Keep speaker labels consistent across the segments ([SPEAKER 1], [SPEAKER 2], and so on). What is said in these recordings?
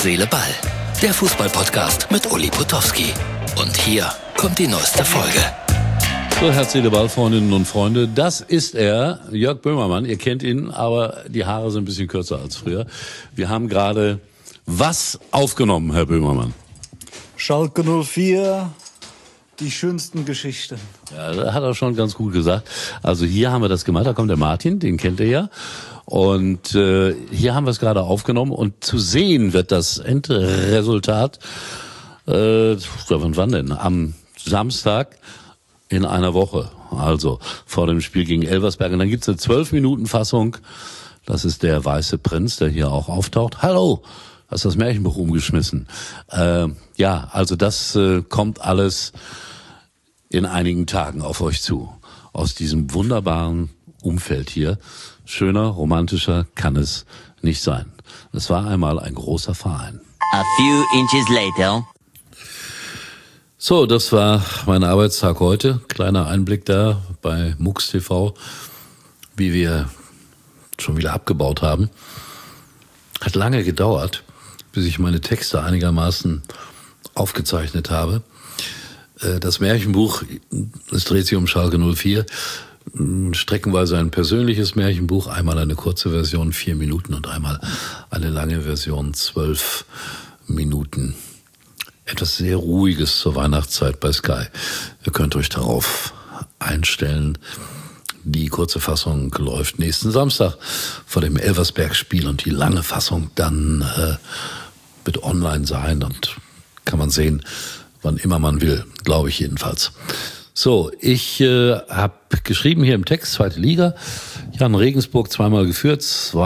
[SPEAKER 1] Seele, Ball. Der Fußball-Podcast mit Uli Potowski. Und hier kommt die neueste Folge.
[SPEAKER 2] So, Herz, Seele, Ball, Freundinnen und Freunde. Das ist er, Jörg Böhmermann. Ihr kennt ihn, aber die Haare sind ein bisschen kürzer als früher. Wir haben gerade was aufgenommen, Herr Böhmermann?
[SPEAKER 3] Schalke 04, die schönsten Geschichten.
[SPEAKER 2] Ja, das hat er schon ganz gut gesagt. Also hier haben wir das gemacht, da kommt der Martin, den kennt ihr ja. Und hier haben wir es gerade aufgenommen und zu sehen wird das Endresultat, wann denn? Am Samstag in einer Woche, also vor dem Spiel gegen Elversberg. Und dann gibt's eine 12-Minuten-Fassung, das ist der Weiße Prinz, der hier auch auftaucht. Hallo, hast das Märchenbuch umgeschmissen. Ja, also das kommt alles in einigen Tagen auf euch zu. Aus diesem wunderbaren Umfeld hier. Schöner, romantischer kann es nicht sein. Es war einmal ein großer Verein.
[SPEAKER 4] A few inches later.
[SPEAKER 2] So, das war mein Arbeitstag heute. Kleiner Einblick da bei MUX TV, wie wir schon wieder abgebaut haben. Hat lange gedauert, bis ich meine Texte einigermaßen aufgezeichnet habe. Das Märchenbuch, es dreht sich um Schalke 04, streckenweise ein persönliches Märchenbuch, einmal eine kurze Version, 4 Minuten und einmal eine lange Version, 12 Minuten. Etwas sehr Ruhiges zur Weihnachtszeit bei Sky. Ihr könnt euch darauf einstellen. Die kurze Fassung läuft nächsten Samstag vor dem Elversberg-Spiel und die lange Fassung dann wird online sein und kann man sehen, wann immer man will, glaube ich jedenfalls. So, ich habe geschrieben hier im Text, 2. Liga. Jan Regensburg zweimal geführt,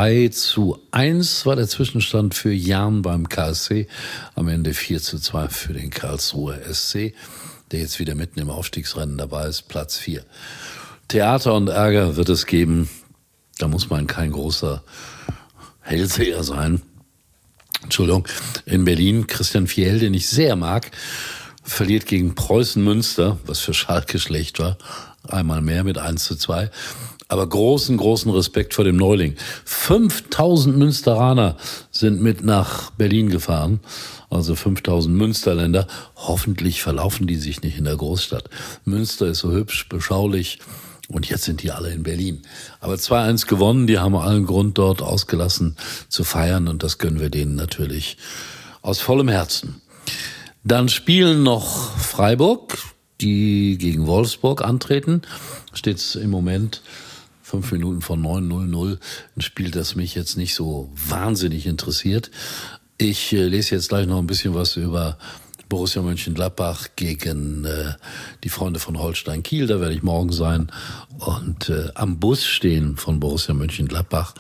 [SPEAKER 2] 2:1 war der Zwischenstand für Jan beim KSC. Am Ende 4:2 für den Karlsruher SC, der jetzt wieder mitten im Aufstiegsrennen dabei ist, Platz 4. Theater und Ärger wird es geben. Da muss man kein großer Hellseher sein. Entschuldigung, in Berlin, Christian Fiel, den ich sehr mag, verliert gegen Preußen Münster, was für Schalke schlecht war, einmal mehr mit 1:2. Aber großen Respekt vor dem Neuling. 5000 Münsteraner sind mit nach Berlin gefahren, also 5000 Münsterländer. Hoffentlich verlaufen die sich nicht in der Großstadt. Münster ist so hübsch, beschaulich und jetzt sind die alle in Berlin. Aber 2:1 gewonnen, die haben allen Grund dort ausgelassen zu feiern und das gönnen wir denen natürlich aus vollem Herzen. Dann spielen noch Freiburg, die gegen Wolfsburg antreten. Steht's im Moment 5 Minuten vor 9:00. Ein Spiel, das mich jetzt nicht so wahnsinnig interessiert. Ich lese jetzt gleich noch ein bisschen was über Borussia Mönchengladbach gegen die Freunde von Holstein Kiel. Da werde ich morgen sein und am Bus stehen von Borussia Mönchengladbach,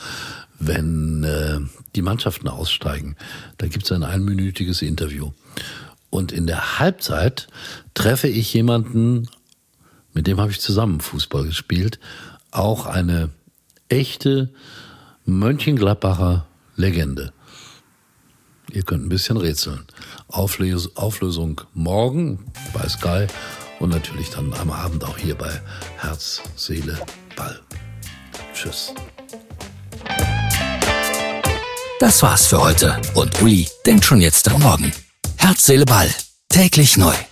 [SPEAKER 2] wenn die Mannschaften aussteigen. Da gibt's ein 1-minütiges Interview. Und in der Halbzeit treffe ich jemanden, mit dem habe ich zusammen Fußball gespielt, auch eine echte Mönchengladbacher Legende. Ihr könnt ein bisschen rätseln. Auflösung morgen bei Sky und natürlich dann am Abend auch hier bei Herz, Seele, Ball. Tschüss.
[SPEAKER 1] Das war's für heute. Und Uli denkt schon jetzt an morgen. Herz, Seele, Ball. Täglich neu.